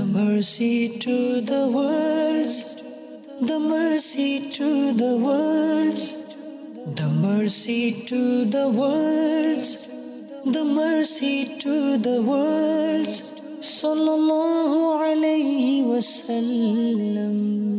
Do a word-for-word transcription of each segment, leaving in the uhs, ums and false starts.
mercy to the worlds, the mercy to the worlds, the mercy to the worlds, the mercy to the worlds, sallallahu alayhi wa sallam.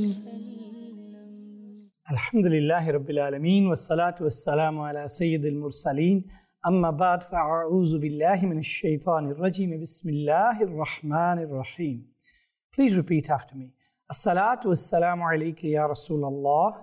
Alhamdulillahi Rabbil Alameen, wassalatu wassalamu ala Sayyidil Mursaleen, amma ba'd, fa'a'udhu billahi minash shaitanir rajim, bismillahir rahmanir rahim. Please repeat after me. As-salatu wassalamu alayka ya Rasulallah,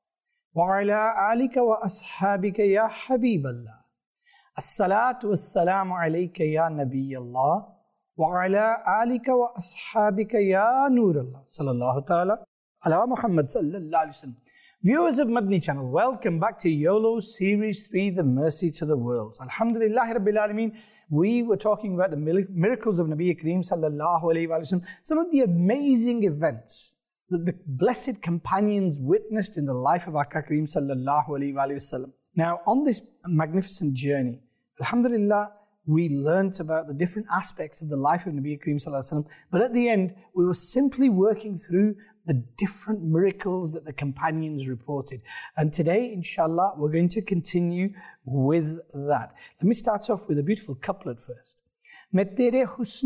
wa ala alika wa ashabika ya Habiballah. As-salatu wassalamu alayka ya Nabiyallah, wa ala alika wa ashabika ya Nurallah. Sallallahu ta'ala ala Muhammad sallallahu alayhi wa sallam. Viewers of Madni Channel, welcome back to YOLO Series three, The Mercy to the Worlds. Alhamdulillah Rabbil Alameen, we were talking about the miracles of Nabi Kareem Sallallahu Alaihi Wasallam, some of the amazing events that the blessed companions witnessed in the life of Aka Kareem Sallallahu Alaihi Wasallam. Now, on this magnificent journey, Alhamdulillah, we learnt about the different aspects of the life of Nabi Kareem Sallallahu Alaihi Wasallam, but at the end, we were simply working through the different miracles that the companions reported. And today, inshallah, we're going to continue with that. Let me start off with a beautiful couplet first. मैं तेरे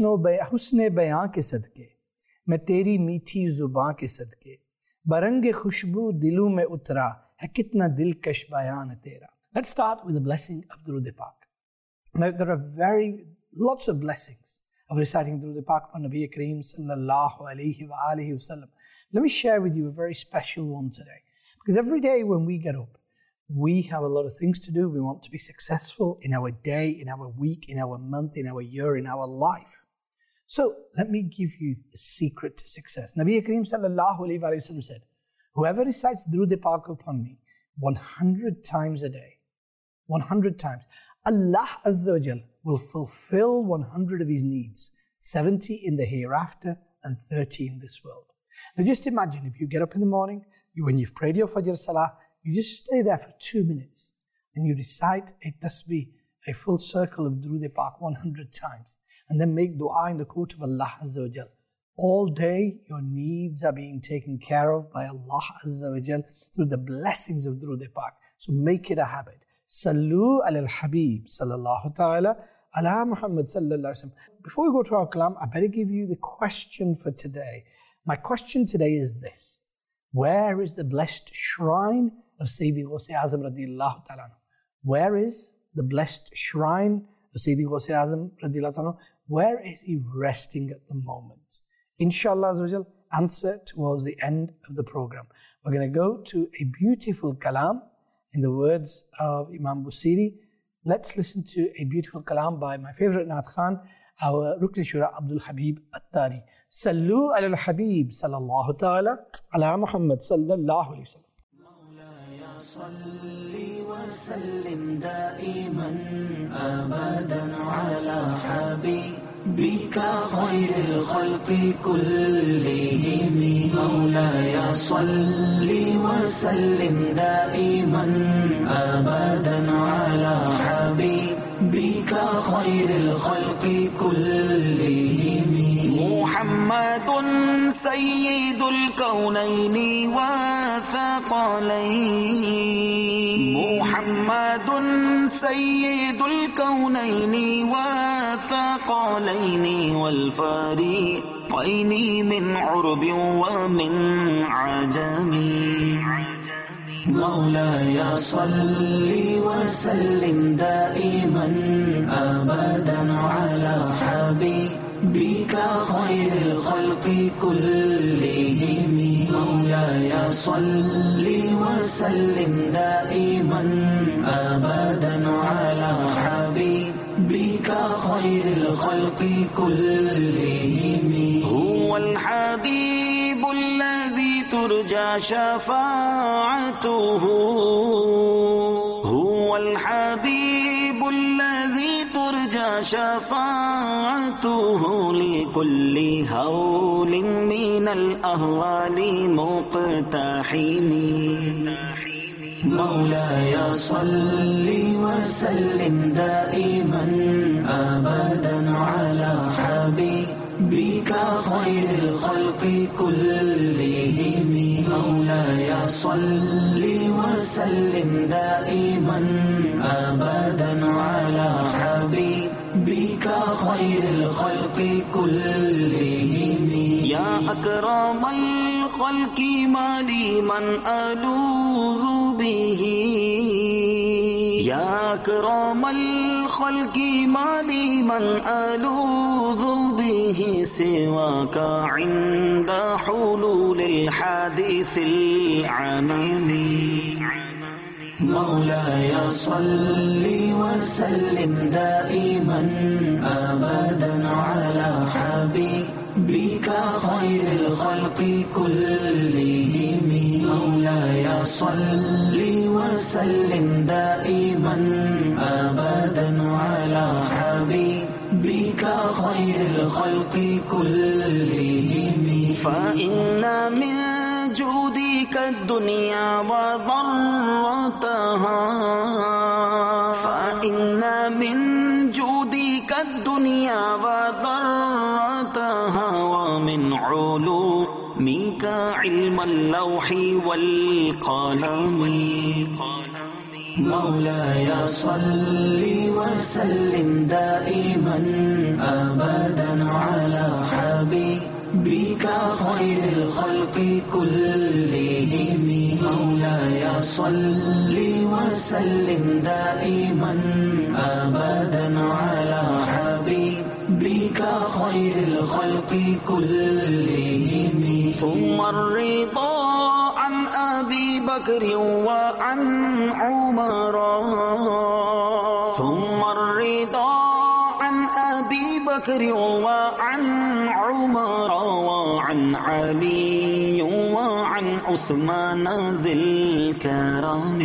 हुस्न बयां के सदके, मैं तेरी मीठी जुबां के सदके, बरंगे खुशबू दिलों में उतरा है कितना दिलकश बयान तेरा. Let's start with the blessing of Durud Pak. Now, there are very lots of blessings of reciting Durud Pak on Nabi Kareem sallallahu alayhi wa alihi wasallam. Let me share with you a very special one today. Because every day when we get up, we have a lot of things to do. We want to be successful in our day, in our week, in our month, in our year, in our life. So let me give you the secret to success. Nabi Kareem sallallahu alayhi wa sallam said, whoever recites Durud Pak upon me one hundred times a day, one hundred times, Allah Azza wa Jal will fulfill one hundred of his needs, seventy in the hereafter and thirty in this world. Now just imagine if you get up in the morning, you, when you've prayed your Fajr Salah, you just stay there for two minutes and you recite a tasbih, a full circle of Durud Pak one hundred times, and then make dua in the court of Allah Azza wa Jal. All day your needs are being taken care of by Allah Azza wa Jal through the blessings of Durud Pak. So make it a habit. Sallu ala al-Habib sallallahu ta'ala ala Muhammad sallallahu alayhi wa sallam. Before we go to our kalam, I better give you the question for today. My question today is this: where is the blessed shrine of Sayyidi Ghaus-e Azam radiallahu ta'ala? Where is the blessed shrine of Sayyidi Ghaus-e Azam radiallahu ta'ala? Where is he resting at the moment? Inshallah Azza wa Jal, answer towards the end of the program. We're going to go to a beautiful kalam in the words of Imam Busiri. Let's listen to a beautiful kalam by my favorite Naat Khan, our Rukn Shura Abdul Habib Attari. Sallu ala al-Habib sallallahu ta'ala ala Muhammad sallallahu alayhi wa sallam. مولاي صل وسلم دائما أبدا على حبيبك خير الخلق كلهم. مولاي صل وسلم دائما أبدا على حبيبك خير الخلق كلهم. محمد سيد الكونين والثقلين، محمد سيد الكونين والثقلين والفريقين من عرب ومن عجم. مولاي صل وسلم دائما أبدا على حبيبك خير الخلق كلهم. مولاي صل وسلم دائما أبدا على حبيبك خير الخلق كلهم. هو الحبيب الذي ترجى شفاعته، هو الحبيب الذي ترجى شفاعته لكل هول من الأهوال مقتحم. مولاي صل وسلم دائما أبدا على حبيبك بك خير الخلق كلهم مولاي صل وسلم دائما أبدا على حبيبك خير الخلق كلهم يا أكرم الخلق ما لي من ألوذ به يا أكرم الخلق ما لي من ألوذ به سواك عند حلول الحادث العمامي مولاي صل وسلم دائما أبدا على حبيبك خير الخلق كلهم مولاي صل وسلم دائما أبدا على حبيبك خير الخلق كلهم فإن من جودك الدنيا وضرتها فإن من جودك الدنيا وضرتها ومن علومك علم اللوح والقلم مولاي صل وسلم دائما أبدا على حبيبك خير الخلق كلهم مولاي صل وسلم دائما أبدا على حبيبك خير الخلق كلهم ثم الرضا عن أبي بكر وعن عمر ثم الرضا عن أبي بكر وعن عمر وعن علي وعن عثمان ذي الكرم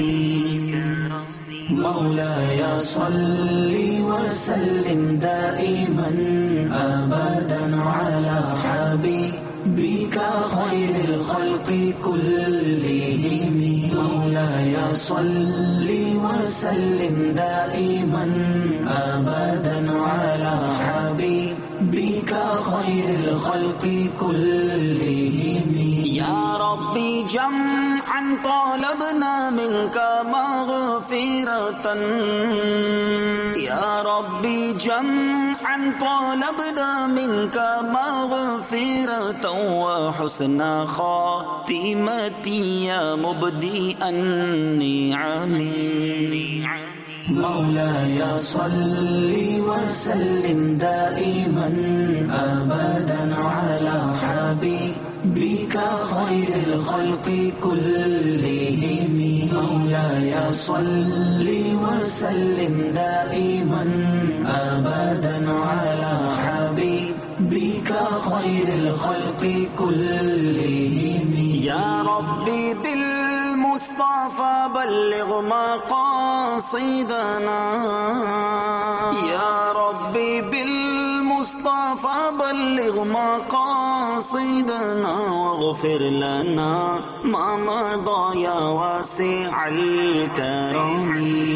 مولاي صل وسلم دائما أبدا على حبيبك خير الخلق كلهم مولاي صل وسلم دائما أبدا على حبيبك خير الخلق كلهم يا ربي جمعا طالبنا منك مغفرة يا ربي جمعا طالبنا منك مغفرة وحسن خاتمتي يا مبدئ النعم مولاي صل وسلم دائما أبدا على حبيبك خير الخلق كلهم مولاي صل وسلم دائما أبدا على حبيبك خير الخلق كلهم يا ربي بالمصطفى بلغ مقاصدنا يا ربي بالمصطفى بلغ مقاصدنا واغفر لنا ما مضى يا واسع الكرم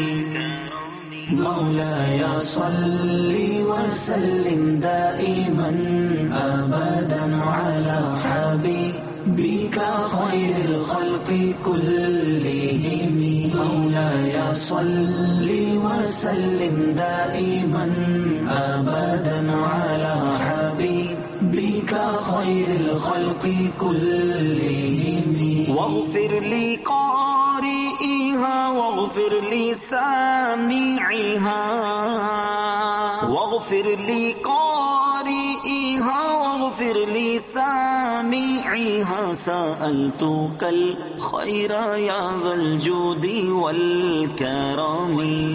مولاي صل وسلم دائما أبدا على حبيبك خير الخلق كلهم مولاي صل وسلم دائما أبدا على حبيبك خير الخلق كلهم واغفر لي قارئها واغفر لي سامعها واغفر لي قارئها واغفر لي سامعها سألتك الخير يا ذا الجود والكرم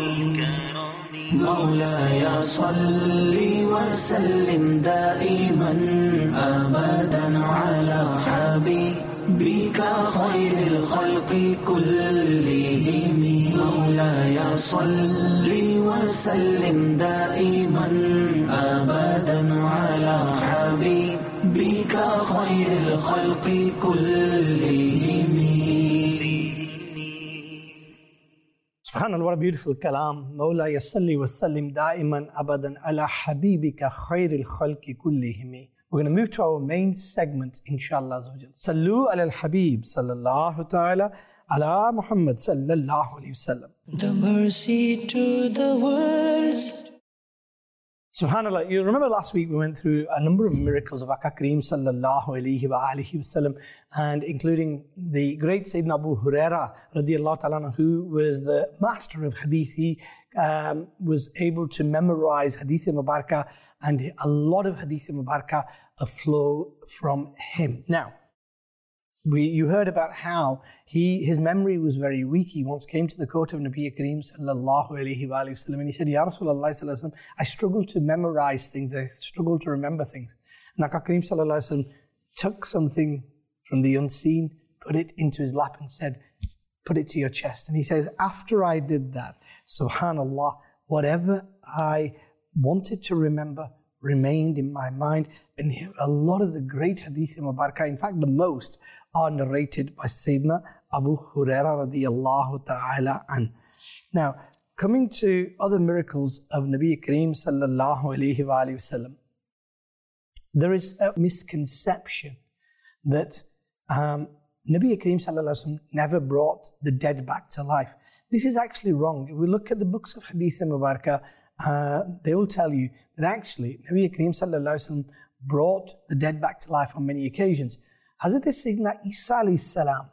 مولاي صل وسلم دائما أبدا على حبيبك خير الخلق كلهم مولاي صل وسلم دائما أبدا على حبيبك خير الخلق كلهم. SubhanAllah, what a beautiful kalam. Mawlaya salli wa sallim da'iman abadan ala habibika khairil khalqi kullihimi. We're going to move to our main segment, inshallah. Sallu ala al-Habib, sallallahu ta'ala, ala Muhammad, sallallahu alayhi wa sallam. The mercy to the worlds. SubhanAllah, you remember last week we went through a number of miracles of Aka Kareem sallallahu alayhi wa alihi wasallam, and including the great Sayyidina Abu Huraira radiallahu ta'ala, who was the master of hadith. He um, was able to memorize hadith mubarakah, and a lot of hadith mubarakah flow from him. Now, We, you heard about how he, his memory was very weak. He once came to the court of Nabi Kareem sallallahu alayhi wa sallam, and he said, Ya Rasulullah sallallahu alayhi wa sallam, I struggle to memorize things, I struggle to remember things. And Aka Kareem sallallahu alayhi wa sallam took something from the unseen, put it into his lap and said, put it to your chest. And he says, after I did that, subhanallah, whatever I wanted to remember remained in my mind. And a lot of the great hadith mubarakah, in fact the most, are narrated by Sayyidina Abu Huraira radiyallahu ta'ala an. Now, coming to other miracles of Nabi Kareem sallallahu alayhi wa sallam, there is a misconception that um, Nabi Kareem sallallahu alayhi wa sallam never brought the dead back to life. This is actually wrong. If we look at the books of Hadith Mubarakah, uh, they will tell you that actually Nabi Kareem sallallahu alayhi wa sallam brought the dead back to life on many occasions. Hazrat Sayyidina Isa alayhi salam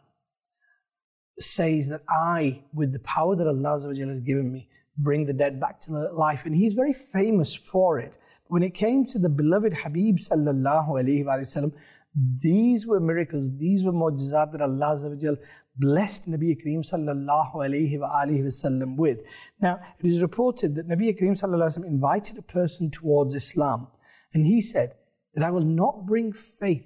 says that I, with the power that Allah has given me, bring the dead back to life. And he's very famous for it. But when it came to the beloved Habib sallallahu alayhi wa sallam, these were miracles, these were mu'jizat that Allah blessed Nabi Kareem sallallahu alayhi wa alihi wa sallam with. Now, it is reported that Nabi Kareem sallallahu alayhi wa sallam invited a person towards Islam. And he said that I will not bring faith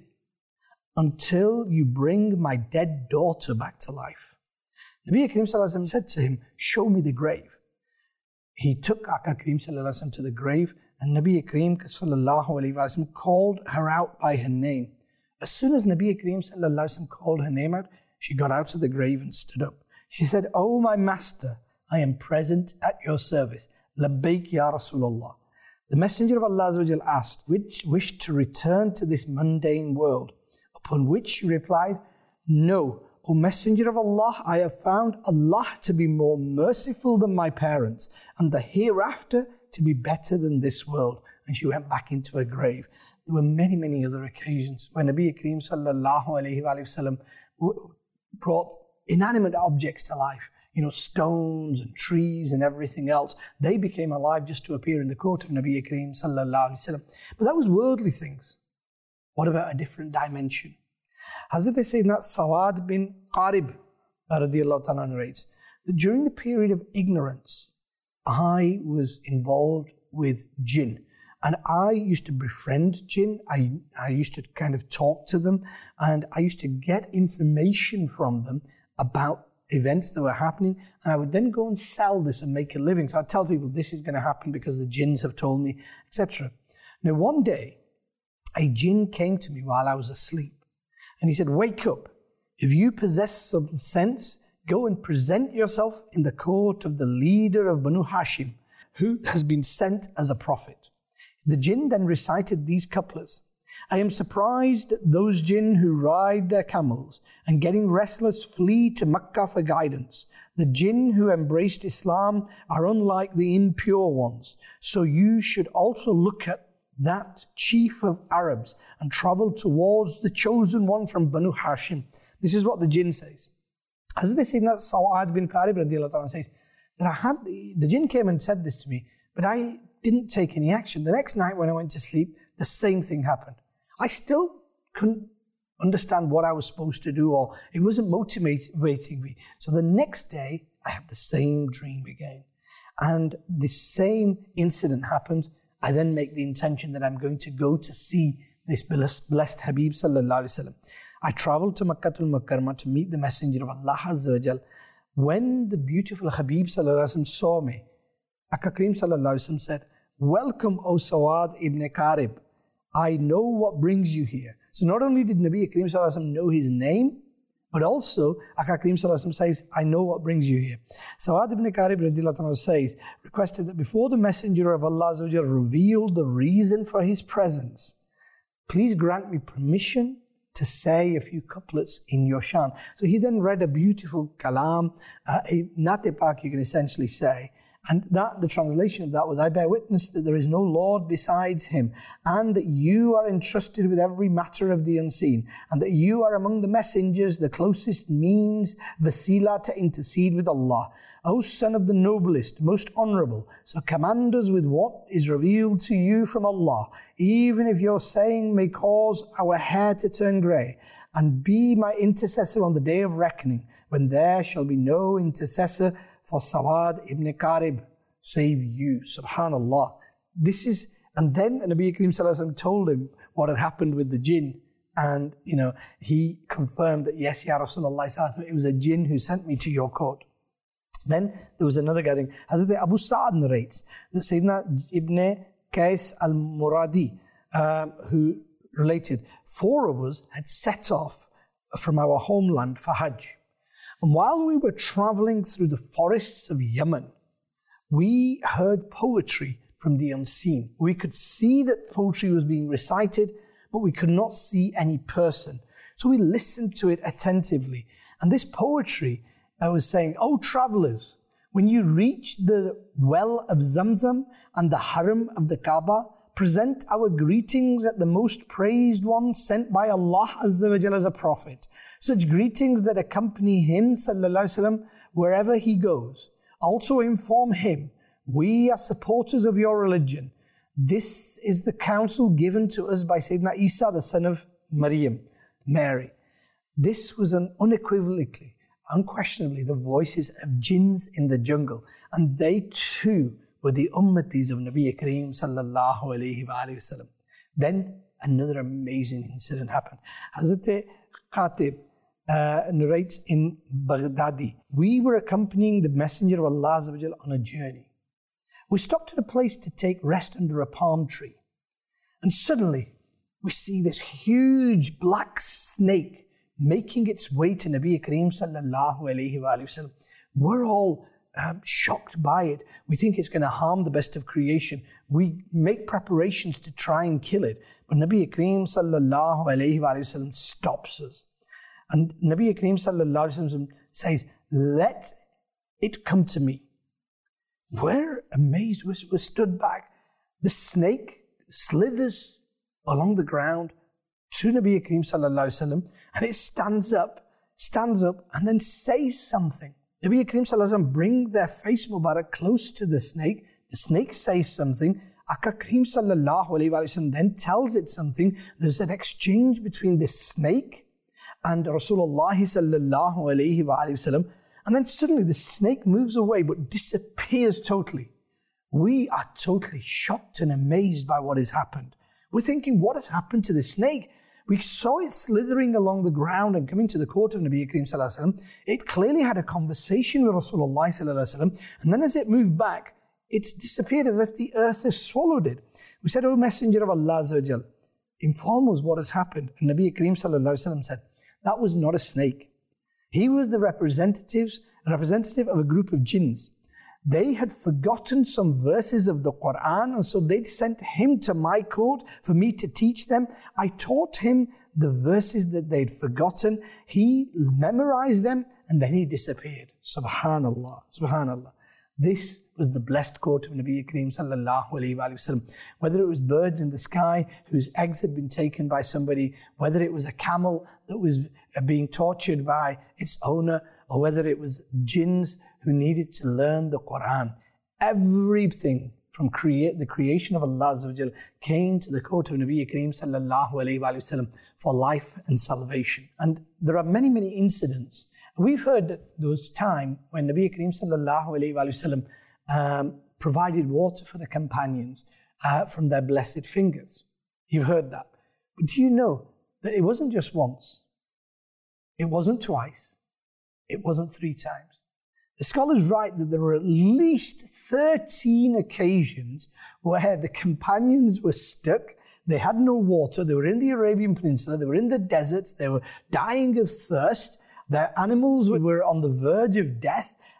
until you bring my dead daughter back to life. Nabi Kareem sallallahu alayhi wa sallam said to him, show me the grave. He took Aka Kareem sallallahu alayhi wa sallam to the grave, and Nabi Kareem sallallahu alayhi wa sallam called her out by her name. As soon as Nabi Kareem sallallahu alayhi wa sallam called her name out, she got out of the grave and stood up. She said, oh my master, I am present at your service. Labbaik ya Rasulullah. The Messenger of Allah asked, which wished to return to this mundane world? Upon which she replied, no, O Messenger of Allah, I have found Allah to be more merciful than my parents, and the hereafter to be better than this world. And she went back into her grave. There were many, many other occasions when Nabi Kareem sallallahu alayhi wa sallam brought inanimate objects to life. You know, stones and trees and everything else. They became alive just to appear in the court of Nabi Kareem sallallahu alayhi wa sallam. But that was worldly things. What about a different dimension? Hazrat Sayyidina Sawad bin Qarib radiyallahu ta'ala narrates that during the period of ignorance, I was involved with jinn. And I used to befriend jinn. I, I used to kind of talk to them, and I used to get information from them about events that were happening, and I would then go and sell this and make a living. So I'd tell people this is going to happen because the jinns have told me, et cetera. Now one day, a jinn came to me while I was asleep, and he said, wake up. If you possess some sense, go and present yourself in the court of the leader of Banu Hashim, who has been sent as a prophet. The jinn then recited these couplets. I am surprised at those jinn who ride their camels and getting restless flee to Makkah for guidance. The jinn who embraced Islam are unlike the impure ones. So you should also look at that chief of Arabs and travel towards the chosen one from Banu Hashim. This is what the jinn says. As they say, that Sawad bin Qarib radiallahu ta'ala says, that I had, the jinn came and said this to me, but I didn't take any action. The next night when I went to sleep, the same thing happened. I still couldn't understand what I was supposed to do, or it wasn't motivating me. So the next day, I had the same dream again. And the same incident happens. I then make the intention that I'm going to go to see this blessed Habib sallallahu alaihi wasallam. I traveled to Makkatul Mukarramah to meet the Messenger of Allah Azza wa Jal. When the beautiful Habib sallallahu alaihi wasallam saw me, Aka Kareem sallallahu alaihi wasallam said, welcome, O Sawad ibn Qarib. I know what brings you here. So not only did Nabi Kareem sallallahu alaihi wasallam know his name, but also Aka Kareem sallallahu alaihi wasallam says, I know what brings you here. Sawad ibn Qarib radiyallahu anhu says, requested that before the Messenger of Allah Azza wa Jal revealed the reason for his presence, please grant me permission to say a few couplets in your shan. So he then read a beautiful kalam, uh, a Naat Pak you can essentially say. And that the translation of that was, I bear witness that there is no Lord besides him, and that you are entrusted with every matter of the unseen, and that you are among the messengers, the closest means, vasila to intercede with Allah. O son of the noblest, most honorable, so command us with what is revealed to you from Allah, even if your saying may cause our hair to turn grey, and be my intercessor on the day of reckoning, when there shall be no intercessor for Sawad ibn Qarib, save you. Subhanallah. This is, and then Nabi Kareem Sallallahu Alaihi Wasallam told him what had happened with the jinn. And, you know, he confirmed that, yes, Ya Rasulullah, it was a jinn who sent me to your court. Then there was another gathering. Hazrat Abu Sa'ad narrates that Sayyidina Ibn Qais al-Muradi, um, who related, four of us had set off from our homeland for Hajj. And while we were traveling through the forests of Yemen, we heard poetry from the unseen. We could see that poetry was being recited, but we could not see any person. So we listened to it attentively. And this poetry, I was saying, "O travelers, when you reach the well of Zamzam and the haram of the Kaaba, present our greetings at the most praised one sent by Allah Azza wa Jalla as a prophet. Such greetings that accompany him sallallahu alaihi wasallam wherever he goes. Also inform him, we are supporters of your religion. This is the counsel given to us by Sayyidina Isa, the son of Maryam, Mary." This was an unequivocally, unquestionably the voices of jinns in the jungle. And they too were the ummatis of Nabi Kareem sallallahu alayhi wa sallam. Then another amazing incident happened. Hazrat Khatib uh, narrates in Baghdadi, we were accompanying the Messenger of Allah Azza wa Jal on a journey. We stopped at a place to take rest under a palm tree. And suddenly we see this huge black snake making its way to Nabi Kareem sallallahu alayhi wa sallam. We're all um, shocked by it. We think it's going to harm the best of creation. We make preparations to try and kill it. But Nabi Kareem sallallahu alayhi wa sallam stops us. And Nabi Kareem sallallahu alayhi wa sallam says, "Let it come to me." We're amazed. We're, we're stood back. The snake slithers along the ground to Nabi Kareem sallallahu alayhi wa sallam, and it stands up, stands up, and then says something. Nabi Kareem sallallahu alayhi wa sallam bring their face Mubarak close to the snake. The snake says something. Aka Kareem sallallahu alayhi wa sallam then tells it something. There's an exchange between the snake and Rasulullah sallallahu alayhi wa sallam. And then suddenly the snake moves away but disappears totally. We are totally shocked and amazed by what has happened. We're thinking, what has happened to the snake? We saw it slithering along the ground and coming to the court of Nabi Kareem sallallahu alaihi wasallam. It clearly had a conversation with Rasulullah sallallahu alaihi wasallam. And then as it moved back, it's disappeared as if the earth has swallowed it. We said, "O Messenger of Allah Azza wa Jal, inform us what has happened." And Nabi Kareem sallallahu alaihi wasallam said, "That was not a snake. He was the representatives, representative of a group of jinns. They had forgotten some verses of the Quran, and so they'd sent him to my court for me to teach them. I taught him the verses that they'd forgotten. He memorized them, and then he disappeared." Subhanallah, subhanallah. This was the blessed court of Nabi Kareem sallallahu alayhi wa sallam. Whether it was birds in the sky whose eggs had been taken by somebody, whether it was a camel that was being tortured by its owner, or whether it was jinns who needed to learn the Quran. Everything from create, the creation of Allah Azza wa Jal came to the court of Nabi Kareem sallallahu alayhi wa sallam for life and salvation. And there are many, many incidents. We've heard that there was time when Nabi Kareem sallallahu alayhi wa sallam um, provided water for the companions uh, from their blessed fingers. You've heard that. But do you know that it wasn't just once? It wasn't twice. It wasn't three times. The scholars write that there were at least thirteen occasions where the companions were stuck. They had no water. They were in the Arabian Peninsula. They were in the deserts. They were dying of thirst. Their animals were on the verge of death.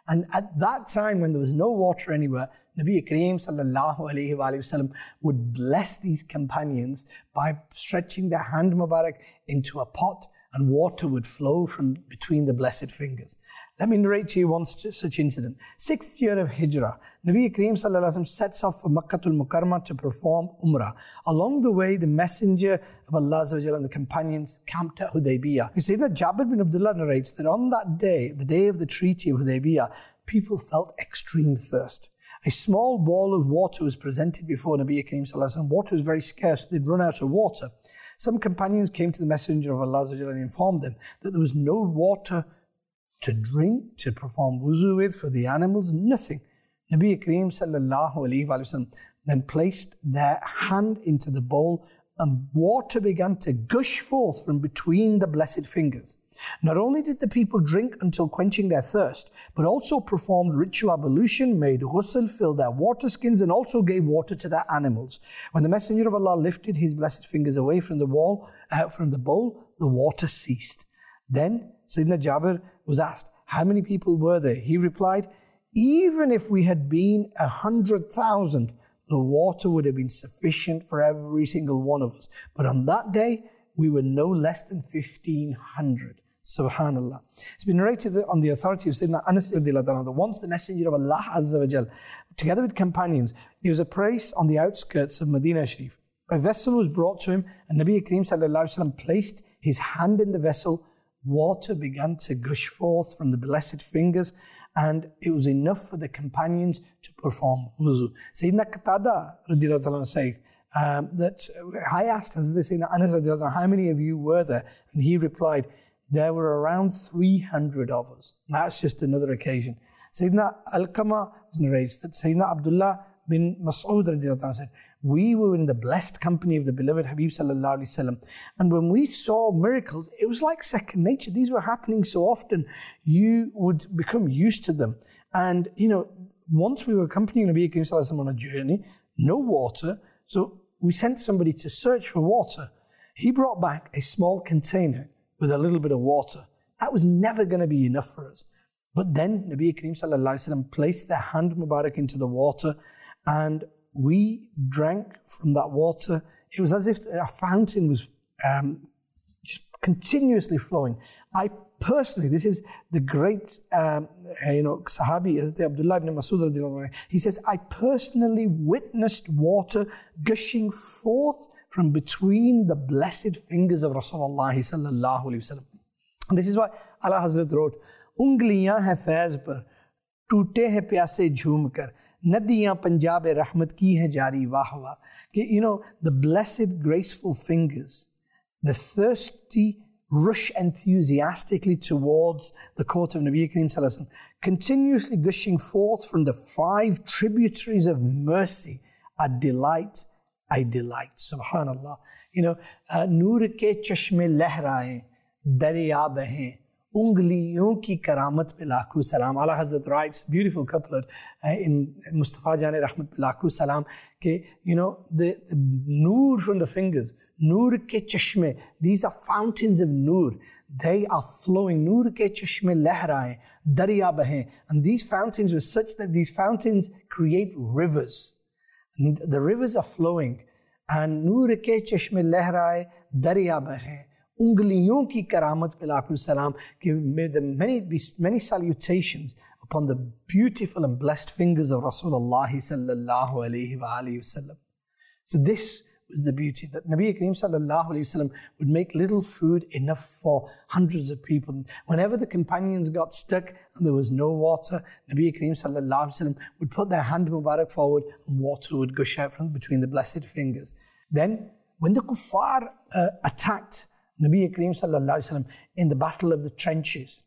And at that time, when there was no water anywhere, Nabi Kareem sallallahu alayhi wa sallam would bless these companions by stretching their hand Mubarak into a pot, and water would flow from between the blessed fingers. Let me narrate to you one such incident. Sixth year of Hijrah, Nabi Kareem sallallahu alayhi wa sallam sets off for Makkatul Mukarramah to perform Umrah. Along the way, the messenger of Allah and the companions camped at Hudaybiyah. You see that Jabir bin Abdullah narrates that on that day, the day of the Treaty of Hudaybiyah, people felt extreme thirst. A small bowl of water was presented before Nabi Kareem sallallahu alayhi wa sallam. Water was very scarce, they'd run out of water. Some companions came to the Messenger of Allah and informed them that there was no water to drink, to perform wuzu with for the animals, nothing. Nabi Kareem sallallahu alayhi wa sallam then placed their hand into the bowl, and water began to gush forth from between the blessed fingers. Not only did the people drink until quenching their thirst, but also performed ritual ablution, made ghusl, filled their water skins, and also gave water to their animals. When the Messenger of Allah lifted his blessed fingers away from the wall, uh, from the bowl, the water ceased. Then Sayyidina Jabir was asked, how many people were there? He replied, even if we had been a hundred thousand, the water would have been sufficient for every single one of us. But on that day, we were no less than fifteen hundred. Subhanallah. It's been narrated on the authority of Sayyidina Anas that once the Messenger of Allah Azza wa Jal, together with companions, he was a place on the outskirts of Medina Sharif. A vessel was brought to him, and Nabi Kareem sallallahu alayhi wa sallam placed his hand in the vessel. Water began to gush forth from the blessed fingers, and it was enough for the companions to perform wuzu. Sayyidina Qatada radiallahu anhu says um, that I asked Sayyidina Anas radiallahu anhu, how many of you were there? And he replied, there were around three hundred of us. That's just another occasion. Sayyidina Alqama narrates that Sayyidina Abdullah bin Mas'ud radiallahu anhu said, we were in the blessed company of the beloved Habib sallallahu alayhi wa sallam. And when we saw miracles, it was like second nature. These were happening so often, you would become used to them. And, you know, once we were accompanying Nabi Kareem sallallahu alayhi wa sallam on a journey, no water, so we sent somebody to search for water. He brought back a small container with a little bit of water. That was never going to be enough for us. But then Nabi Kareem sallallahu alayhi wa sallam placed their hand Mubarak into the water, and we drank from that water. It was as if a fountain was um, just continuously flowing. I personally, this is the great, um, you know, Sahabi, as the Abdullah ibn Mas'ud, he says, I personally witnessed water gushing forth from between the blessed fingers of Rasulullah sallallahu alayhi wa sallam. And this is why Allah Hazrat wrote, Ungliyan hai faiz par, toote hai pyase jhoom kar, Nadiyan Punjab Rahmat ki hai jari wahwa. You know, the blessed graceful fingers, the thirsty rush enthusiastically towards the court of Nabi Kareem sallallahu alayhi wa sallam, continuously gushing forth from the five tributaries of mercy, a delight, I delight. Subhanallah. You know, Noor ke chashme lehraye, darya bahe, ungliyon ki karamat pe lakhu salam. Allah Hazrat writes, beautiful couplet uh, in Mustafa Jane Rahmat pe lakhu salam, ke, you know, the, the noor from the fingers, Noor ke chashme, these are fountains of noor. They are flowing. Noor ke chashme lehraye, darya bahe. And these fountains were such that these fountains create rivers. And the rivers are flowing. And Noor ke chashme lehraye, darya bahe. Ungliyon ki karamat pe lakhu salam. May the many, many salutations upon the beautiful and blessed fingers of Rasulullah sallallahu alayhi wa alayhi wa sallam. So this was the beauty, that Nabi Kareem sallallahu alayhi wa sallam would make little food enough for hundreds of people. Whenever the companions got stuck and there was no water, Nabi Kareem sallallahu alayhi wa sallam would put their hand Mubarak forward and water would gush out from between the blessed fingers. Then, when the kuffar uh, attacked Nabi Kareem sallallahu alayhi wa sallam in the battle of the trenches,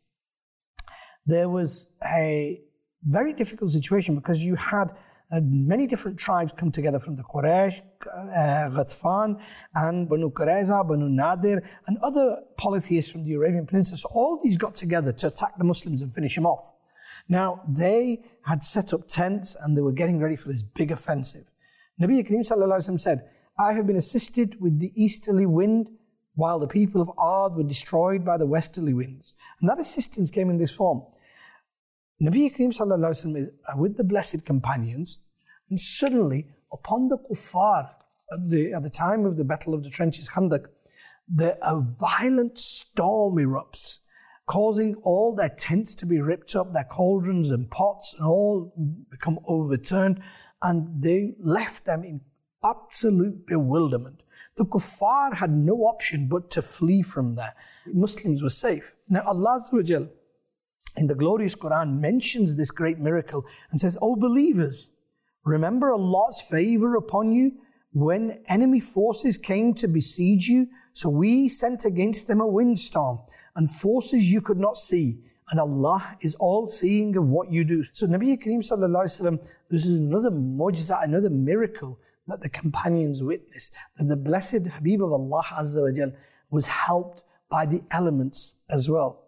there was a very difficult situation because you had uh, many different tribes come together from the Quraysh, uh, Ghatfan, and Banu Qurayza, Banu Nadir, and other polytheists from the Arabian Peninsula. So all these got together to attack the Muslims and finish them off. Now, they had set up tents and they were getting ready for this big offensive. Nabi Kareem sallallahu alayhi wa sallam said, I have been assisted with the easterly wind while the people of Ad were destroyed by the westerly winds. And that assistance came in this form. Nabi Kareem Sallallahu Alaihi Wasallam is with the blessed companions, and suddenly upon the kuffar at the, at the time of the Battle of the Trenches, Khandak, the, a violent storm erupts, causing all their tents to be ripped up, their cauldrons and pots and all become overturned, and they left them in absolute bewilderment. The kuffar had no option but to flee from there. Muslims were safe. Now Allah Azza wa Jal, in the glorious Quran, mentions this great miracle and says, "O believers, remember Allah's favor upon you when enemy forces came to besiege you. So we sent against them a windstorm and forces you could not see. And Allah is all-seeing of what you do." So Nabi Kareem Sallallahu Alaihi Wasallam, this is another mu'jiza, another miracle that the companions witnessed, that the blessed Habib of Allah Azza wa Jal was helped by the elements as well.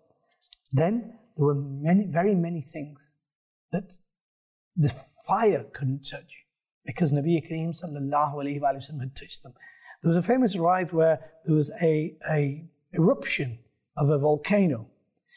Then there were many, very many things that the fire couldn't touch, because Nabi Kareem Sallallahu Alaihi Wasallam had touched them. There was a famous riwayat where there was a, a eruption of a volcano,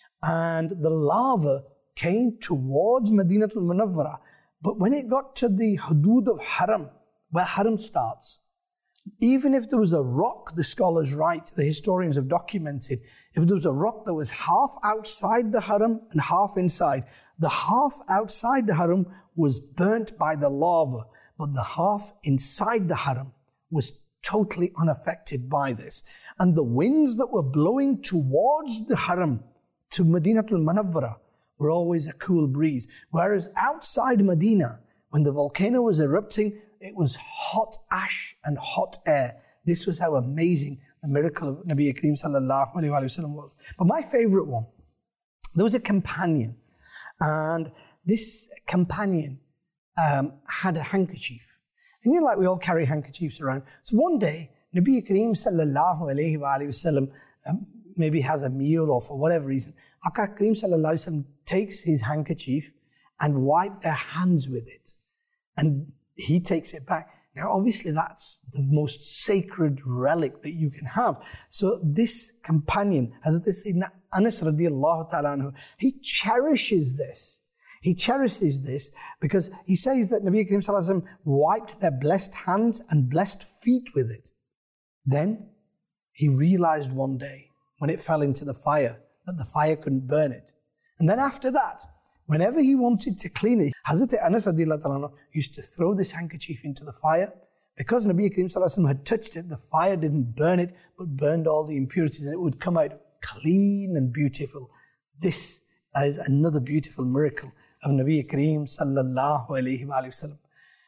and the lava came towards Madinatul Munawwara. But when it got to the hudud of Haram, where Haram starts, even if there was a rock, the scholars write, the historians have documented, if there was a rock that was half outside the Haram and half inside, the half outside the Haram was burnt by the lava, but the half inside the Haram was totally unaffected by this. And the winds that were blowing towards the Haram, to Madinatul Munawwara, were always a cool breeze. Whereas outside Medina, when the volcano was erupting, it was hot ash and hot air. This was how amazing the miracle of Nabi Kareem Sallallahu Alaihi Wasallam was. But my favorite one, there was a companion, and this companion um, had a handkerchief. And you know, like we all carry handkerchiefs around. So one day, Nabi Kareem Sallallahu Alaihi Wasallam um, maybe has a meal, or for whatever reason, Aka Kareem Sallallahu Alaihi Wasallam takes his handkerchief and wipes their hands with it. And he takes it back. Now, obviously, that's the most sacred relic that you can have. So this companion, Hazrat Anas radiallahu ta'ala anhu, he cherishes this. He cherishes this because he says that Nabi Kareem Sallallahu Alaihi Wasallam wiped their blessed hands and blessed feet with it. Then he realized one day when it fell into the fire that the fire couldn't burn it. And then after that, whenever he wanted to clean it, Hazrat Anas radiallahu ta'ala used to throw this handkerchief into the fire. Because Nabi Kareem Sallallahu Alaihi Wasallam had touched it, the fire didn't burn it, but burned all the impurities, and it would come out clean and beautiful. This is another beautiful miracle of Nabi Kareem Sallallahu Alaihi Wasallam.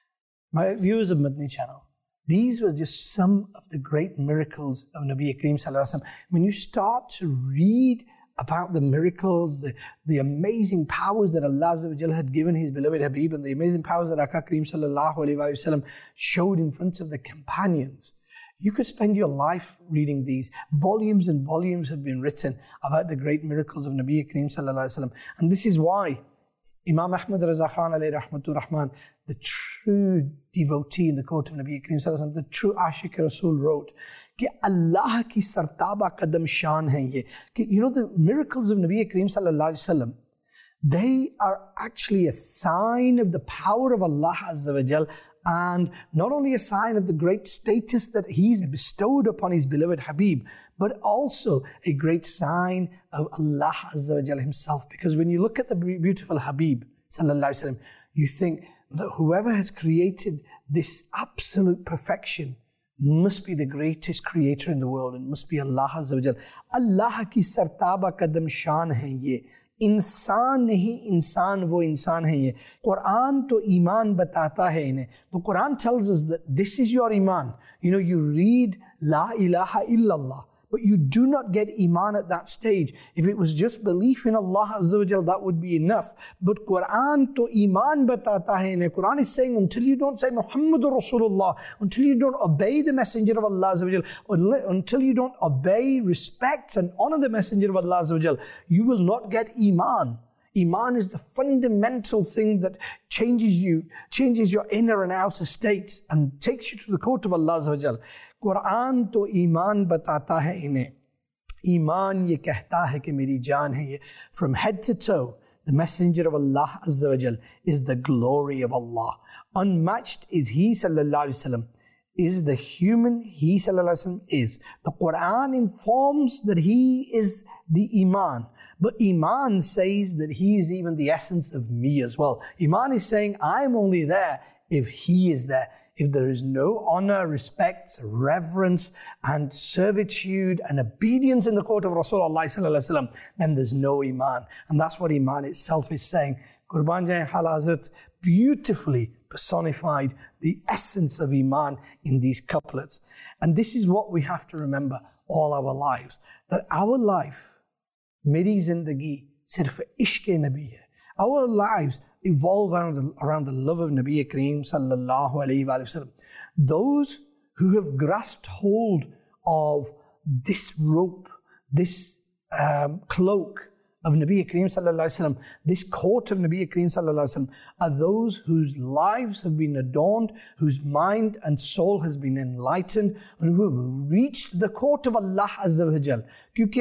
My viewers of Madani Channel, these were just some of the great miracles of Nabi Kareem Sallallahu Alaihi Wasallam. When you start to read about the miracles, the, the amazing powers that Allah Azza wa Jalla had given His beloved Habib, and the amazing powers that Aka Kareem Sallallahu Alaihi Wasallam showed in front of the companions, you could spend your life reading these. Volumes and volumes have been written about the great miracles of Nabi Kareem Sallallahu Alaihi Wasallam. And this is why Imam Ahmad Raza Khan alayhi rahmatur rahman, the true devotee in the court of Nabi Kareem Sallallahu Alaihi Wasallam, the true Ashiq Rasul, wrote, कि Allah की सरताबा कदम शान है ये. You know, the miracles of Nabi Kareem Sallallahu Alaihi Wasallam, they are actually a sign of the power of Allah Azza wa Jal, and not only a sign of the great status that He's bestowed upon His beloved Habib, but also a great sign of Allah Azza wa Jal Himself. Because when you look at the beautiful Habib Sallallahu Alaihi Wasallam, you think that whoever has created this absolute perfection must be the greatest creator in the world, and must be Allah Azza wa Jal. Allah ki sartaba kadam shan hai ye. इंसान नहीं इंसान वो इंसान है ये. Quran to iman batata hai inhe. The Quran tells us that this is your iman. You know, you read La ilaha illallah, but you do not get iman at that stage. If it was just belief in Allah Azza wa Jal, that would be enough. But Quran to iman batata hai inhe. Quran is saying, until you don't say Muhammadur Rasulullah, until you don't obey the Messenger of Allah Azza wa Jal, until you don't obey, respect and honor the Messenger of Allah Azza wa Jal, you will not get iman. Iman is the fundamental thing that changes you, changes your inner and outer states, and takes you to the court of Allah Azza wa Jal. Quran to iman batata hai inhe. Iman ye kehta hai ki meri jaan hai ye. From head to toe, the Messenger of Allah Azza wa Jal, is the glory of Allah. Unmatched is He Sallallahu Alaihi Wasallam, is the human He Sallallahu Alaihi Wasallam is. The Quran informs that He is the Iman, but Iman says that He is even the essence of me as well. Iman is saying, I'm only there if He is there. If there is no honor, respect, reverence, and servitude and obedience in the court of Rasulullah Sallallahu Alaihi Wasallam, then there's no Iman. And that's what Iman itself is saying. Qurban Jain Hala Hazrat beautifully personified the essence of Iman in these couplets. And this is what we have to remember all our lives, that our life, meri zindagi, sirf ishq-e Nabi hai. Our lives evolve around the, around the love of Nabi Kareem Sallallahu Alaihi Wasallam. Those who have grasped hold of this rope, this um, cloak of Nabi Kareem Sallallahu Alaihi Wasallam, this court of Nabi Kareem Sallallahu Alaihi Wasallam, are those whose lives have been adorned, whose mind and soul has been enlightened, and who have reached the court of Allah Azza wa Jal.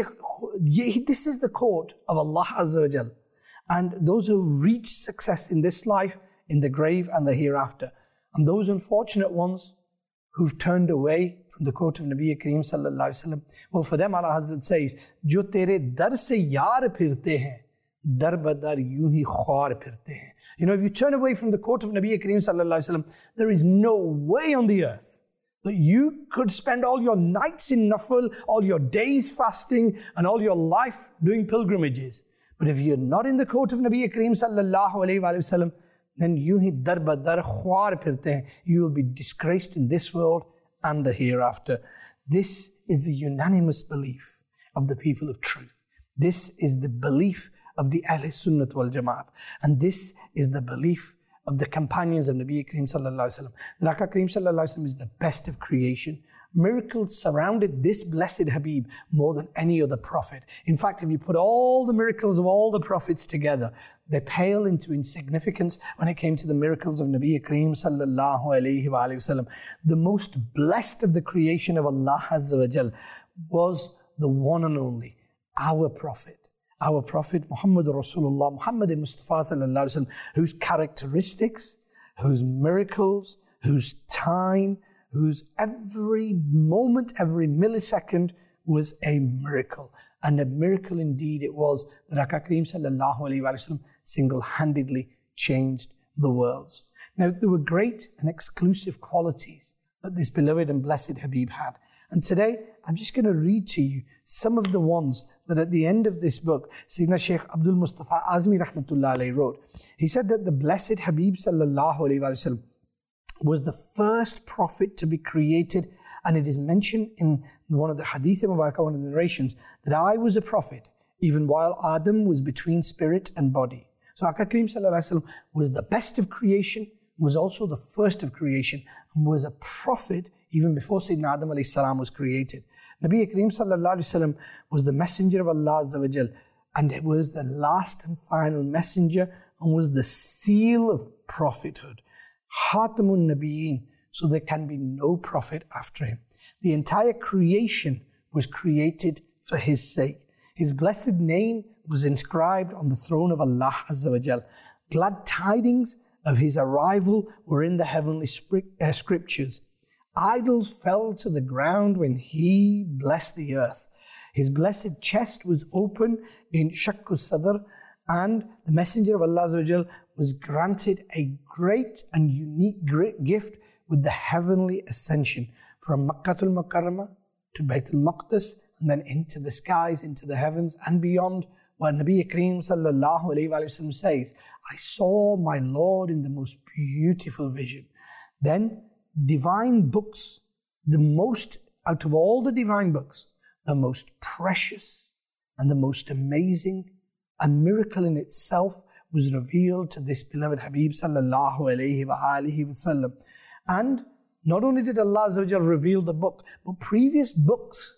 This is the court of Allah Azza wa Jal. And those who reach success in this life, in the grave and the hereafter. And those unfortunate ones who've turned away from the court of Nabi Kareem Sallallahu Alaihi Wasallam, well, for them Allah Hazrat says, Jo tere dar se yaar phirte hain, dar badar yun hi khwar phirte hain. You know, if you turn away from the court of Nabi Kareem Sallallahu Alaihi Wasallam, there is no way on the earth that you could spend all your nights in nafal, all your days fasting, and all your life doing pilgrimages. But if you're not in the court of Nabi Kareem Sallallahu Alaihi Wasallam, then you hi dar ba dar khwar phirte hain. You will be disgraced in this world and the hereafter. This is the unanimous belief of the people of truth. This is the belief of the Ahl Sunnat wal Jamaat. And this is the belief of the companions of Nabi Kareem Sallallahu Alaihi Wasallam. The Aka Kareem Sallallahu Alaihi Wasallam is the best of creation. Miracles surrounded this blessed Habib more than any other prophet. In fact, if you put all the miracles of all the prophets together, they pale into insignificance when it came to the miracles of Nabi Kareem Sallallahu Alaihi Wasallam. The most blessed of the creation of Allah Azza wa Jal was the one and only, our prophet. Our prophet Muhammad Rasulullah, Muhammad Mustafa Sallallahu Alaihi Wasallam, whose characteristics, whose miracles, whose time, whose every moment, every millisecond was a miracle. And a miracle indeed it was that Aka Kareem Sallallahu Alaihi Wasallam single-handedly changed the worlds. Now, there were great and exclusive qualities that this beloved and blessed Habib had. And today, I'm just going to read to you some of the ones that at the end of this book, Sayyidina Shaykh Abdul Mustafa Azmi Rahmatullah Alayhi wrote. He said that the blessed Habib Sallallahu Alaihi Wasallam was the first prophet to be created, and it is mentioned in one of the Hadith Mubarakah, one of the narrations, that I was a prophet even while Adam was between spirit and body. So Aka Kareem Sallallahu Alaihi Wasallam was the best of creation, was also the first of creation, and was a prophet even before Sayyidina Adam alayhi salam was created. Nabi Kareem Sallallahu Alaihi Wasallam was the messenger of Allah Azza wa Jal, and it was the last and final messenger, and was the seal of prophethood. Khatamun Nabiyeen, so there can be no prophet after him. The entire creation was created for his sake. His blessed name was inscribed on the throne of Allah Azza wa Jal. Glad tidings of his arrival were in the heavenly scriptures. Idols fell to the ground when he blessed the earth. His blessed chest was open in Shakku Sadr, and the Messenger of Allah Azza wa Jal was granted a great and unique great gift with the heavenly ascension from Makkatul Mukarramah to Baytul Maqdis, and then into the skies, into the heavens and beyond, where Nabi Kareem Sallallahu Alaihi Wasallam says, I saw my Lord in the most beautiful vision. Then divine books, the most, out of all the divine books, the most precious and the most amazing, a miracle in itself, was revealed to this beloved Habib Sallallahu Alaihi Wasallam. And not only did Allah Azza wa Jal reveal the book, but previous books,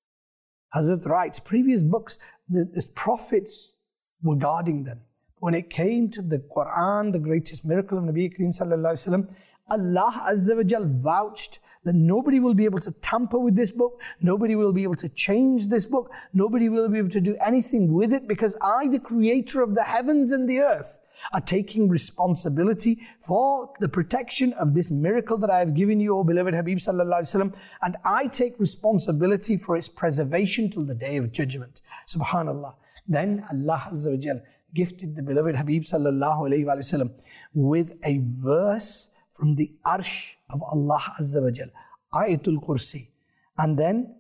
Hazrat writes, previous books, the, the prophets were guarding them. When it came to the Quran, the greatest miracle of Nabi Kareem Sallallahu Alaihi Wasallam, Allah Azza wa Jal vouched that nobody will be able to tamper with this book, nobody will be able to change this book, nobody will be able to do anything with it, because I, the creator of the heavens and the earth, are taking responsibility for the protection of this miracle that I have given you, O beloved Habib sallallahu alaihi wasallam, and I take responsibility for its preservation till the day of judgment. Subhanallah. Then Allah Azza wa Jal gifted the beloved Habib sallallahu alaihi wasallam with a verse from the Arsh of Allah Azza wa Jal, Ayatul Kursi, and then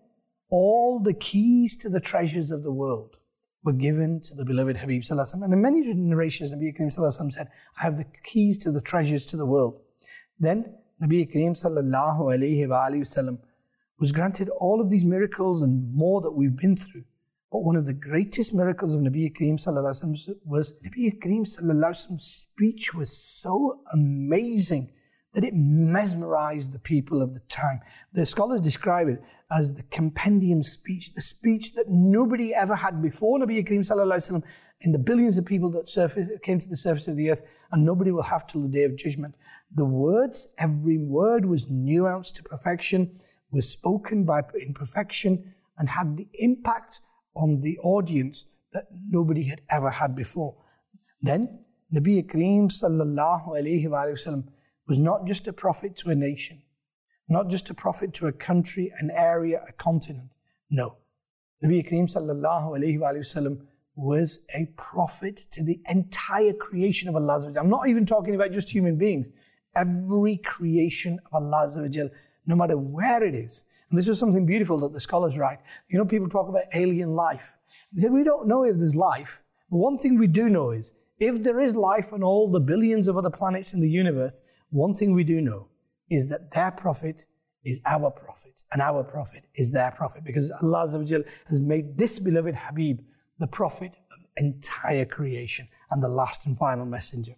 all the keys to the treasures of the world were given to the beloved Habib sallallahu alaihi wasallam. And in many narrations, Nabi Kareem sallallahu alaihi wasallam said, I have the keys to the treasures to the world. Then Nabi Kareem sallallahu alaihi wasallam was granted all of these miracles and more that we've been through. But one of the greatest miracles of Nabi Kareem sallallahu alaihi wasallam was Nabi Kareem sallallahu alaihi wasallam's speech was so amazing that it mesmerized the people of the time. The scholars describe it as the compendium speech, the speech that nobody ever had before Nabi Kareem sallallahu alaihi wasallam, in the billions of people that surface, came to the surface of the earth, and nobody will have till the day of judgment. The words, every word was nuanced to perfection, was spoken by in perfection, and had the impact on the audience that nobody had ever had before. Then Nabi Kareem sallallahu alaihi wasallam was not just a prophet to a nation, not just a prophet to a country, an area, a continent. No. Nabi Kareem sallallahu alayhi wa sallam was a prophet to the entire creation of Allah. I'm not even talking about just human beings. Every creation of Allah, no matter where it is. And this was something beautiful that the scholars write. You know, people talk about alien life. They said, we don't know if there's life. But one thing we do know is, if there is life on all the billions of other planets in the universe, one thing we do know is that their prophet is our prophet, and our prophet is their prophet, because Allah Azza wa Jal has made this beloved Habib the prophet of entire creation and the last and final messenger.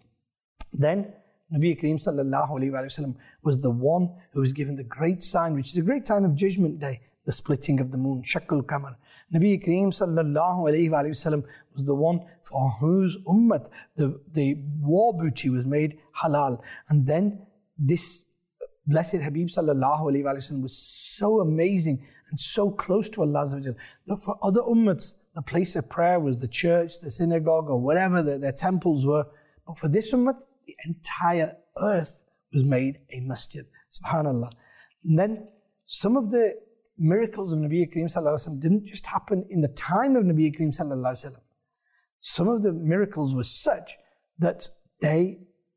Then Nabi Kareem sallallahu alayhi wa sallam was the one who was given the great sign, which is a great sign of Judgment Day, the splitting of the moon, Shakul Qamar. Nabi Kareem sallallahu alayhi wa sallam was the one for whose ummat the, the war booty was made halal. And then this blessed Habib sallallahu alayhi wa sallam was so amazing and so close to Allah that for other ummats, the place of prayer was the church, the synagogue, or whatever the, their temples were. But for this ummat, the entire earth was made a masjid. Subhanallah. And then some of the miracles of Nabi Kareem sallallahu alaihi wasallam didn't just happen in the time of Nabi Kareem sallallahu alaihi wasallam. Some of the miracles were such that they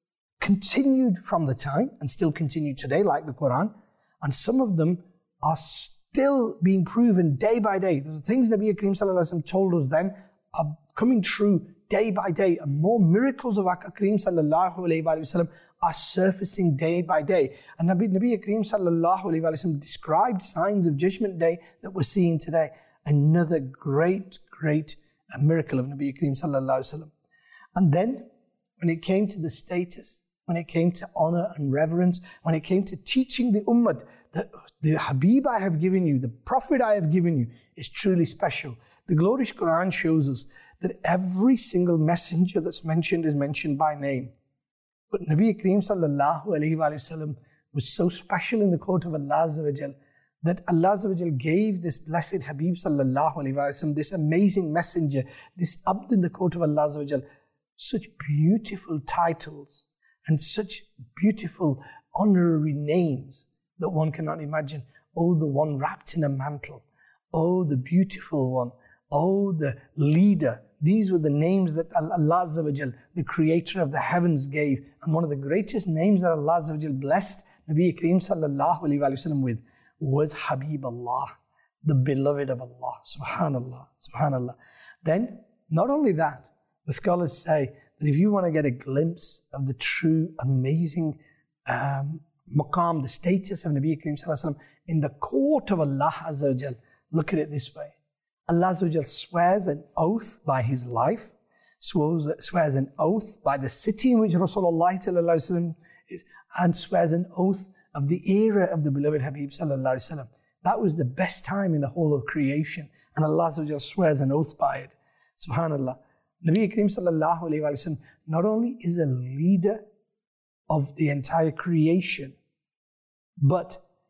continued from the time and still continue today, like the Quran, and some of them are still being proven day by day. The things Nabi Kareem sallallahu alaihi wasallam told us then are coming true day by day, and more miracles of Aka Kareem sallallahu alaihi wasallam are surfacing day by day. And Nabi, Nabi Kareem sallallahu alaihi wasallam described signs of Judgment Day that we're seeing today. Another great, great miracle of Nabi Kareem sallallahu alaihi wasallam. And then, when it came to the status, when it came to honor and reverence, when it came to teaching the ummah that the Habib I have given you, the Prophet I have given you, is truly special. The glorious Quran shows us that every single messenger that's mentioned is mentioned by name. But Nabi Kareem sallallahu alayhi wa sallam was so special in the court of Allah Azza wa Jal that Allah Azza wa Jal gave this blessed Habib sallallahu alayhi wa sallam, this amazing messenger, this abd in the court of Allah Azza wa Jal, such beautiful titles and such beautiful honorary names that one cannot imagine. Oh, the one wrapped in a mantle. Oh, the beautiful one. Oh, the leader. These were the names that Allah Azza wa Jal, the creator of the heavens, gave. And one of the greatest names that Allah Azza wa Jal blessed Nabi Kareem sallallahu alayhi wa sallam with was Habib Allah, the beloved of Allah. Subhanallah, subhanallah. Then, not only that, the scholars say that if you want to get a glimpse of the true, amazing um, maqam, the status of Nabi Kareem sallallahu alayhi wa sallam in the court of Allah Azza wa Jal, look at it this way. Allah Azza wa Jal swears an oath by His life, swears, swears an oath by the city in which Rasulullah sallallahu alaihi wasallam is, and swears an oath of the era of the beloved Habib sallallahu alaihi wasallam. That was the best time in the whole of creation, and Allah Azza wa Jal swears an oath by it. Subhanallah. Nabi Kareem sallallahu alaihi wasallam not only is a leader of the entire creation, but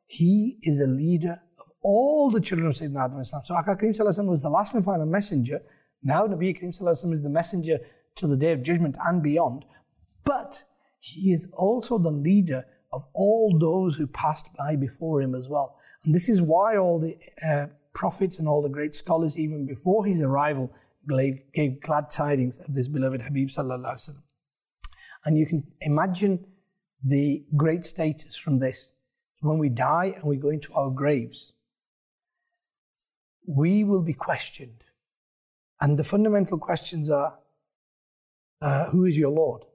he is a leader of all the children of Sayyidina Adam Islam. So Aka Kareem Sallallahu Alaihi Wasallam was the last and final messenger. Now Nabi Kareem Sallallahu Alaihi Wasallam is the messenger to the Day of Judgment and beyond. But he is also the leader of all those who passed by before him as well. And this is why all the uh, prophets and all the great scholars, even before his arrival, gave, gave glad tidings of this beloved Habib Sallallahu Alaihi Wasallam. And you can imagine the great status from this. When we die and we go into our graves, we will be questioned. And the fundamental questions are, uh, who is your Lord?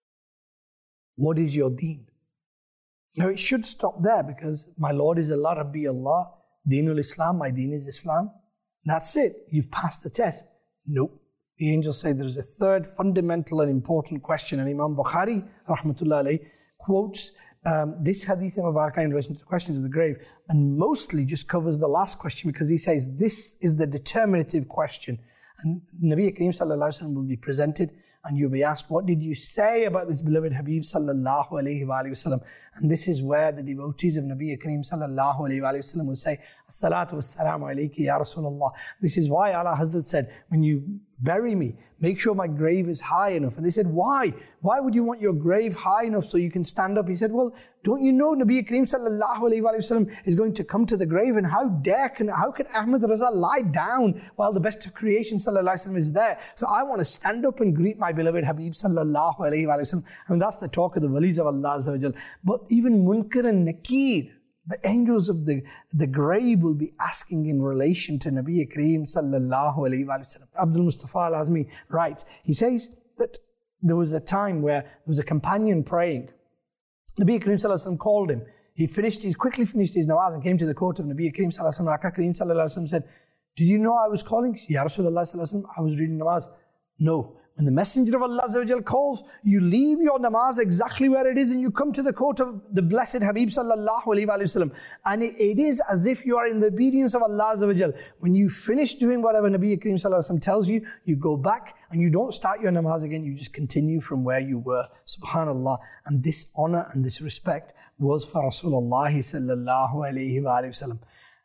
What is your deen? Now it should stop there, because my Lord is Allah, Rabbi Allah, Deenul Islam, my deen is Islam. That's it, you've passed the test. Nope. The angels say there is a third fundamental and important question, and Imam Bukhari, rahmatullah alayhi, quotes um, this hadith in Mubarakah in relation to the questions of the grave, and mostly just covers the last question, because he says this is the determinative question. And Nabi Kareem Sallallahu Alaihi Wasallam will be presented, and you'll be asked, what did you say about this beloved Habib Sallallahu Alaihi Wasallam? And this is where the devotees of Nabi Kareem Sallallahu Alaihi Wasallam will say, As-salatu was-salamu alayki ya Rasulullah. This is why Allah Hazrat said, when you bury me, make sure my grave is high enough. And they said, why? Why would you want your grave high enough so you can stand up? He said, well, don't you know Nabi Kareem Sallallahu Alaihi Wasallam is going to come to the grave, and how dare, can, how could Ahmad Raza lie down while the best of creation Sallallahu Alaihi Wasallam is there? So I want to stand up and greet my beloved Habib Sallallahu Alaihi Wasallam. I mean, that's the talk of the walis of Allah Azza wa Jal. But even Munkar and Nakir, the angels of the, the grave will be asking in relation to Nabi Kareem Sallallahu Alaihi Wasallam. Abdul Mustafa Al-Azmi writes, he says that there was a time where there was a companion praying. Nabi Kareem Sallallahu Alaihi Wasallam called him. He finished, he quickly finished his nawaz and came to the court of Nabi Kareem Sallallahu Alaihi Wasallam. Aka Kareem Sallallahu Alaihi Wasallam said, did you know I was calling? Ya Rasulullah Sallallahu Alaihi Wasallam, I was reading nawaz. No. When the Messenger of Allah Azza wa Jal calls, you leave your namaz exactly where it is and you come to the court of the blessed Habib Sallallahu Alaihi Wasallam. And it, it is as if you are in the obedience of Allah Azza wa Jal. When you finish doing whatever Nabi Kareem Sallallahu Alaihi Wasallam tells you, you go back and you don't start your namaz again, you just continue from where you were. Subhanallah. And this honor and this respect was for Rasulullah Sallallahu Alaihi Wasallam.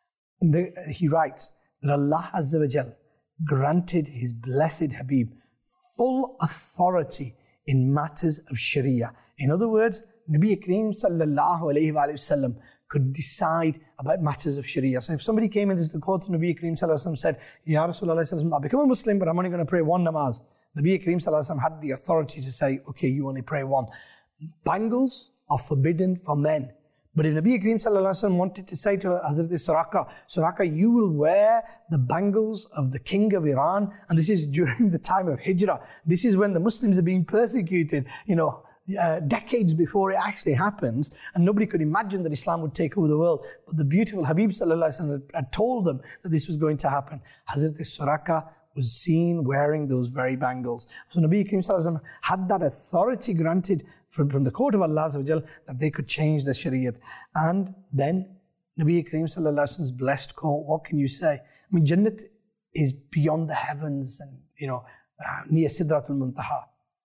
He writes that Allah Azza wa Jal granted his blessed Habib full authority in matters of Sharia. In other words, Nabi Kareem Sallallahu Alaihi Wasallam could decide about matters of Sharia. So if somebody came into the court of Nabi Kareem Sallallahu Alaihi Wasallam and said, Ya Rasulullah, I'll become a Muslim, but I'm only going to pray one namaz. Nabi Kareem Sallallahu Alaihi Wasallam had the authority to say, okay, you only pray one. Bangles are forbidden for men. But if Nabi Kareem Sallallahu Alaihi Wasallam wanted to say to Hazrat Suraka, Suraka, you will wear the bangles of the king of Iran, and this is during the time of Hijrah. This is when the Muslims are being persecuted, you know, uh, decades before it actually happens, and nobody could imagine that Islam would take over the world. But the beautiful Habib Sallallahu Alaihi Wasallam had told them that this was going to happen. Hazrat Suraka was seen wearing those very bangles. So Nabi Kareem Sallallahu Alaihi Wasallam had that authority granted From, from the court of Allah Azza wa Jal, that they could change the Shariat. And then Nabi Kareem Sallallahu Alaihi Wasallam's blessed call, what can you say? I mean, Jannat is beyond the heavens and, you know, near Sidratul Muntaha.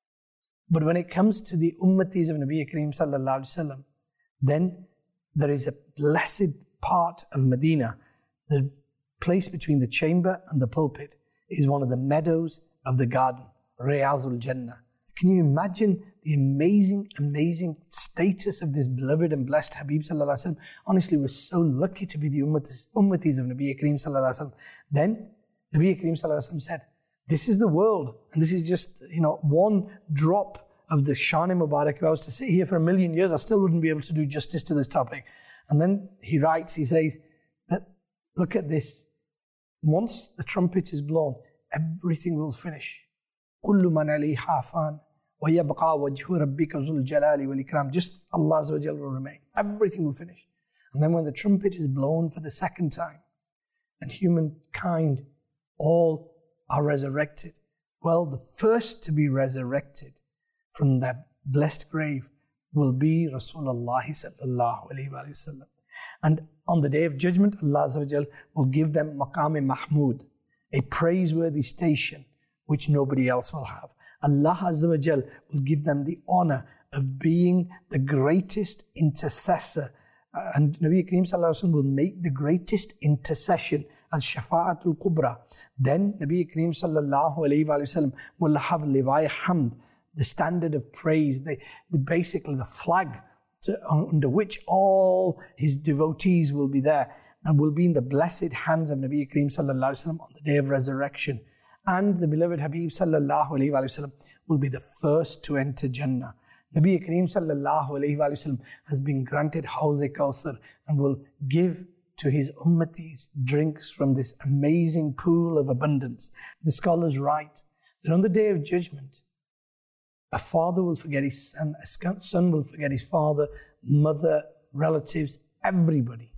But when it comes to the ummatis of Nabi Kareem Sallallahu Alaihi Wasallam, then there is a blessed part of Medina. The place between the chamber and the pulpit is one of the meadows of the garden, Riyazul Jannah. Can you imagine the amazing, amazing status of this beloved and blessed Habib Sallallahu Alaihi Wasallam? Honestly, we're so lucky to be the ummatis, ummatis of Nabi Kareem Sallallahu Alaihi Wasallam. Then Nabi Kareem Sallallahu Alaihi Wasallam said, this is the world, and this is just, you know, one drop of the Shan-e Mubarak. If I was to sit here for a million years, I still wouldn't be able to do justice to this topic. And then he writes, he says that, look at this. Once the trumpet is blown, everything will finish. كُلُّ مَنْ عَلَيْهَا فَانٍ وَيَبْقَى وَجْهُ رَبِّكَ ذُو الْجَلَالِ وَالْإِكْرَامِ. Just Allah Azza wa Jal will remain. Everything will finish. And then when the trumpet is blown for the second time, and humankind all are resurrected, well, the first to be resurrected from that blessed grave will be Rasulullah Sallallahu Alaihi Wasallam. And on the Day of Judgment, Allah Azza wa Jal will give them Maqam-e Mahmud, a praiseworthy station which nobody else will have. Allah Azza wa Jal will give them the honor of being the greatest intercessor uh, and Nabi Kareem Sallallahu Alaihi Wasallam will make the greatest intercession as Shafa'atul Kubra. Then Nabi Kareem Sallallahu Alaihi Wasallam will have Liwai Hamd, the standard of praise, the, the basically the flag to, under which all his devotees will be there and will be in the blessed hands of Nabi Kareem Sallallahu Alaihi Wasallam on the day of resurrection. And the beloved Habib Sallallahu Alaihi Wasallam will be the first to enter Jannah. Nabi Kareem Sallallahu Alaihi Wasallam has been granted Hawz-e Kawthar and will give to his ummatis drinks from this amazing pool of abundance. The scholars write that on the day of judgment, a father will forget his son, a son will forget his father, mother, relatives, everybody.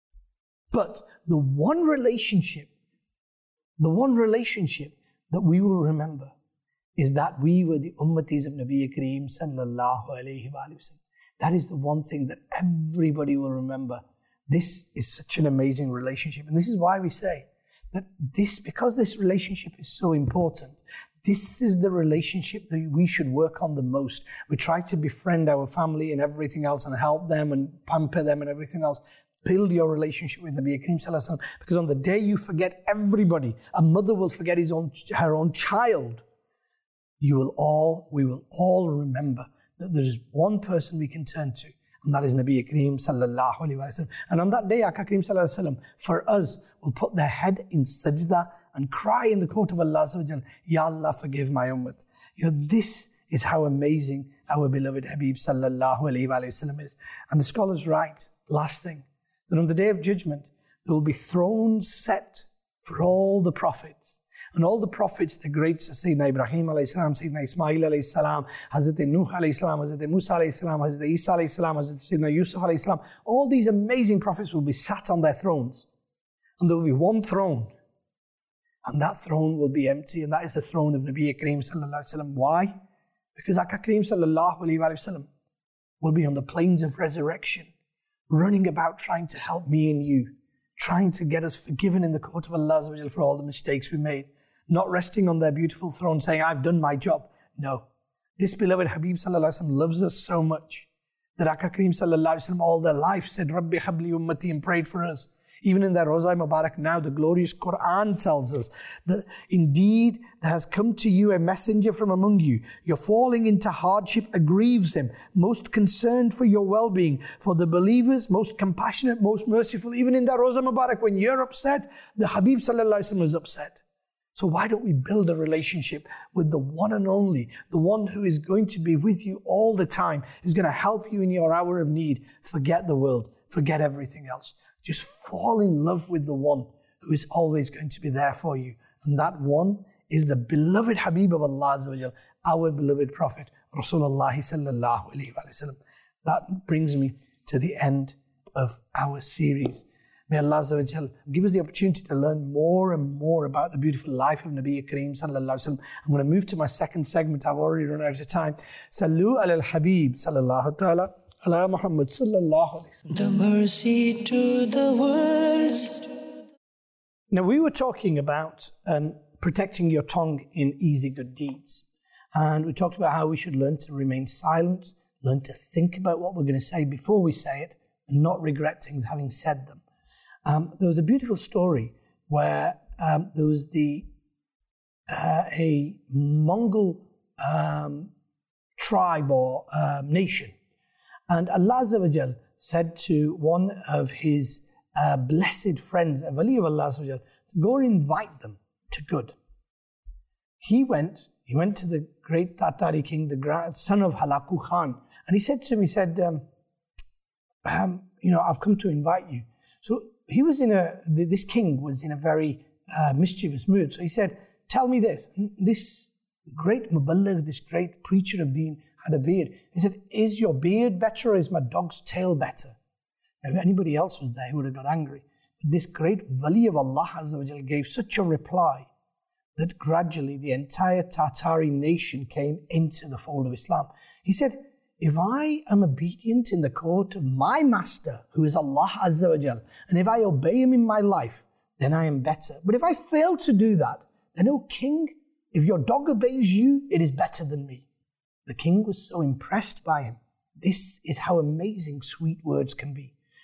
But the one relationship, the one relationship that we will remember is that we were the ummatis of Nabi Kareem Sallallahu Alaihi Wasallam. That is the one thing that everybody will remember. This is such an amazing relationship. And this is why we say that this, because this relationship is so important, this is the relationship that we should work on the most. We try to befriend our family and everything else and help them and pamper them and everything else. Build your relationship with Nabi Kareem Sallallahu Alaihi Wasallam, because on the day you forget everybody, a mother will forget his own, her own child. You will all, we will all remember that there is one person we can turn to, and that is Nabi Kareem Sallallahu Alaihi Wasallam. And on that day, Aka Kareem Sallallahu Alaihi Wasallam, for us, will put their head in sajda and cry in the court of Allah Azza wa Jal, Ya Allah, forgive my ummah. You know, this is how amazing our beloved Habib Sallallahu Alaihi Wasallam is. And the scholars write, last thing, that on the day of judgment, there will be thrones set for all the prophets. And all the prophets, the greats of Sayyidina Ibrahim alayhi salam, Sayyidina Ismail alayhi salam, Hazrat Nuh alayhi salam, Hazrat Musa alayhi salam, Hazrat Isa alayhi salam, Hazrat Sayyidina Yusuf alayhi salam, all these amazing prophets will be sat on their thrones. And there will be one throne. And that throne will be empty. And that is the throne of Nabi Kareem Sallallahu Alaihi Wasallam. Why? Because Aka Kareem Sallallahu Alaihi Wasallam will be on the plains of resurrection, running about trying to help me and you, trying to get us forgiven in the court of Allah Azza wa Jal for all the mistakes we made. Not resting on their beautiful throne saying, I've done my job. No. This beloved Habib Sallallahu Alaihi Wasallam loves us so much that Aka Kareem Sallallahu Alaihi Wasallam all their life said, Rabbi habli ummati, and prayed for us. Even in their Roza Mubarak now, the glorious Quran tells us that indeed there has come to you a messenger from among you. Your falling into hardship aggrieves him, most concerned for your well-being. For the believers, most compassionate, most merciful. Even in their Roza Mubarak, when you're upset, the Habib Sallallahu Alaihi Wasallam is upset. So why don't we build a relationship with the one and only, the one who is going to be with you all the time, who's going to help you in your hour of need. Forget the world, forget everything else. Just fall in love with the one who is always going to be there for you. And that one is the beloved Habib of Allah Azza wa Jal, our beloved Prophet, Rasulullah Sallallahu Alaihi Wasallam. That brings me to the end of our series. May Allah Azza wa Jal give us the opportunity to learn more and more about the beautiful life of Nabi Kareem Sallallahu Alaihi Wasallam. I'm going to move to my second segment. I've already run out of time. Sallu ala al-Habib Sallallahu Ta'ala ala Muhammad Sallallahu Alaihi Wasallam. The mercy to the worlds. Now we were talking about um, protecting your tongue in easy good deeds. And we talked about how we should learn to remain silent, learn to think about what we're going to say before we say it, and not regret things having said them. Um, there was a beautiful story where um, there was the uh, a Mongol um, tribe or uh, nation, and Allah Azza wa Jal said to one of his uh, blessed friends, a wali of Allah Azza wa Jal, to go and invite them to good. He went. He went to the great Tatari king, the grand son of Halaku Khan, and he said to him, he said, um, um, "You know, I've come to invite you." So he was in a, this king was in a very uh, mischievous mood. So he said, tell me this. And this great muballigh, this great preacher of deen had a beard. He said, is your beard better or is my dog's tail better? Now, if anybody else was there, he would have got angry. But this great wali of Allah Azza wa Jal gave such a reply that gradually the entire Tatari nation came into the fold of Islam. He said, if I am obedient in the court of my master, who is Allah Azza wa Jal, and if I obey him in my life, then I am better. But if I fail to do that, then, O king, if your dog obeys you, it is better than me. The king was so impressed by him. This is how amazing sweet words can be.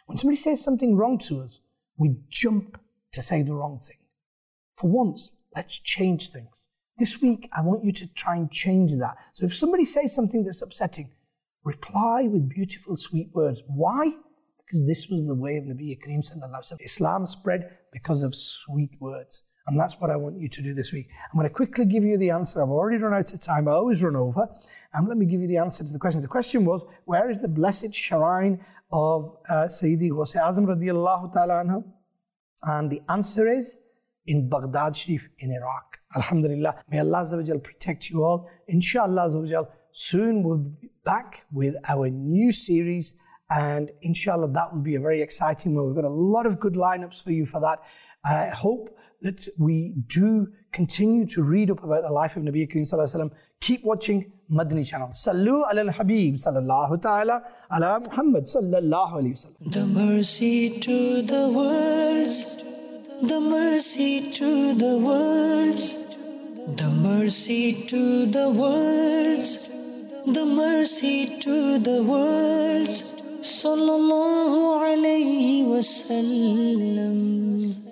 When somebody says something wrong to us, we jump to say the wrong thing. For once, let's change things. This week, I want you to try and change that. So if somebody says something that's upsetting, reply with beautiful, sweet words. Why? Because this was the way of Nabi Kareem Sallallahu Alaihi Wasallam. Islam spread because of sweet words. And that's what I want you to do this week. I'm going to quickly give you the answer. I've already run out of time. I always run over. And let me give you the answer to the question. The question was, where is the blessed shrine of uh, Sayyidi Ghaus Azam radiallahu ta'ala anhu? And the answer is in Baghdad Sharif in Iraq. Alhamdulillah. May Allah Azza wa Jal protect you all. Inshallah Azza wa Jal, soon we'll be back with our new series. And inshallah, that will be a very exciting one. We've got a lot of good lineups for you for that. I hope that we do continue to read up about the life of Nabi Kareem Sallallahu Alaihi Wasallam. Keep watching Madani channel. Sallu ala al-Habib sallallahu ta'ala ala Muhammad sallallahu alayhi wasallam. The mercy to the worlds, the mercy to the worlds, the mercy to the worlds, the mercy to the worlds. Sallallahu alayhi wasallam.